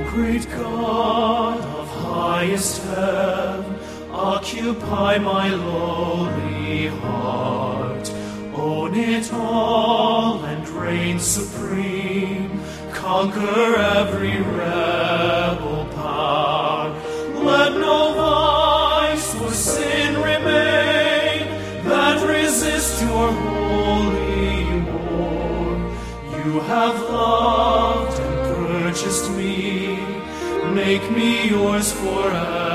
Great God of highest heaven, occupy my lowly heart. Own it all and reign supreme. Conquer every rebel power. Let no vice or sin remain that resists your holy war. You have loved and purchased me. Make me yours forever.